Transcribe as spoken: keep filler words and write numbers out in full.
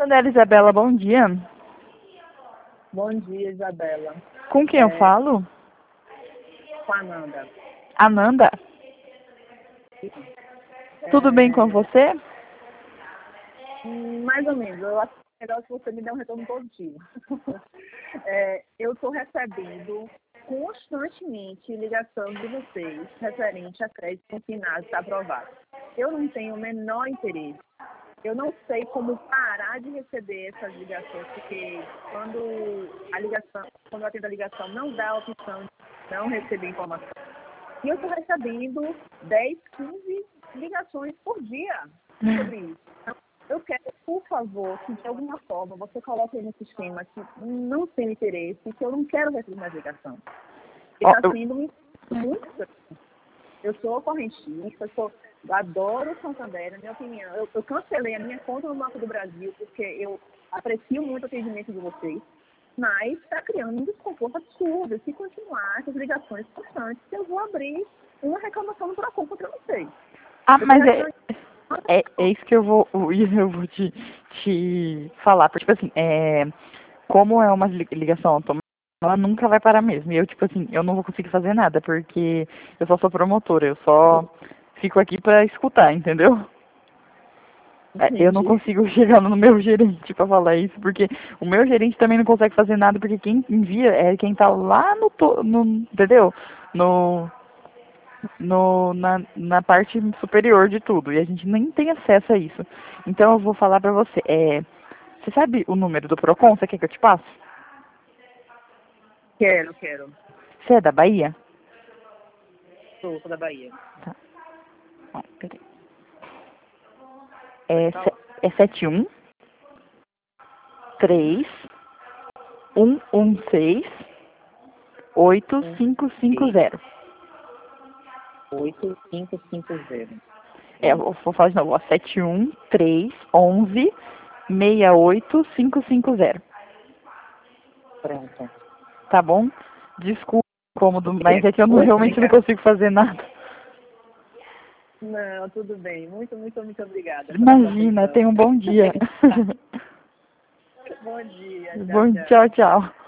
Dona Isabela, bom dia. Bom dia, Isabela. Com quem eu É, falo? Com a Ananda. Ananda? Tudo bem com É, você? mais ou menos. Eu acho melhor se você me der um retorno positivo. É, eu estou recebendo constantemente ligação de vocês referente a crédito consignado está aprovado. Eu não tenho o menor interesse. Eu não sei como parar de receber essas ligações, porque quando a ligação, quando eu atendo a ligação, não dá a opção de não receber informação. E eu estou recebendo dez, quinze ligações por dia sobre isso. Então, eu quero, por favor, que de alguma forma você coloque aí no sistema que não tem interesse, que eu não quero receber mais ligação. Porque Ó, está eu- sendo muito estranho. Eu sou correntista, eu, sou, eu adoro o Santander, na minha opinião. Eu, eu cancelei a minha conta no Banco do Brasil, porque eu aprecio muito o atendimento de vocês, mas está criando um desconforto absurdo. Se continuar essas ligações constantes, eu vou abrir uma reclamação no Procon contra vocês. Ah, Eu tô mas é, reclamando- é, é isso que eu vou, eu vou te, te falar. Porque, tipo assim, é, como é uma li- ligação automática, ela nunca vai parar mesmo. E eu, tipo assim, eu não vou conseguir fazer nada, porque eu só sou promotora, eu só fico aqui pra escutar, entendeu? É, eu não Entendi. consigo chegar no meu gerente pra falar isso, porque o meu gerente também não consegue fazer nada, porque quem envia é quem tá lá no, to, no entendeu? No, no, na, na parte superior de tudo, e a gente nem tem acesso a isso. Então eu vou falar pra você, é, você sabe o número do Procon? Você quer que eu te passe? Quero, quero. Você é da Bahia? Sou, sou da Bahia. Tá. Ó, peraí. Pode É, falar. se- é sete um três um um seis oito Um, cinco cinco seis, zero. oito, cinco, cinco, zero. É, eu vou falar de novo, ó, sete um três um um seis oito cinco cinco zero. Pronto. Tá bom? Desculpa o incômodo, mas Ok. é que eu não, Muito realmente não obrigada. consigo fazer nada. Não, tudo bem. Muito, muito, muito obrigada pela sua Imagina, atenção. tenha um bom dia. Bom dia. Tchau, Bom, tchau. tchau, tchau.